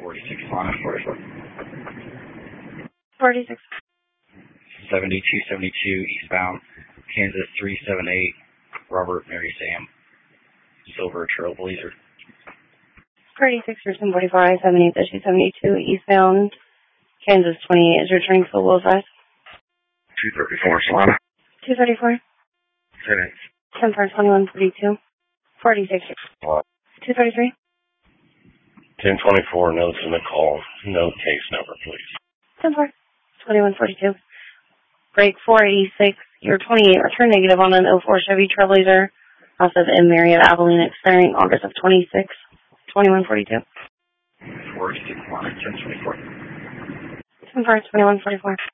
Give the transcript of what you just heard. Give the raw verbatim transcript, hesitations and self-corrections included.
forty-six, line forty-four. forty-six. seventy-two seventy-two, eastbound, Kansas three seven eight, Robert Mary Sam, Silver Trailblazer. forty-six, thirteen forty-four, I seventy, two seventy-two, eastbound, Kansas twenty-eight, is returning full Wolf Eyes. two thirty-four, Solana. two thirty-four. ten eight. ten four, twenty-one forty-two. forty-six. What? two thirty-three. ten twenty-four, notes in the call. No case number, please. ten four, twenty-one forty-two. Break four eighty-six, you're twenty-eight, return negative on an oh four Chevy Trailblazer off of M. Marriott Abilene, expiring August of twenty-six, twenty-one forty-two. four six one, ten twenty-four. ten four, twenty-one forty-four.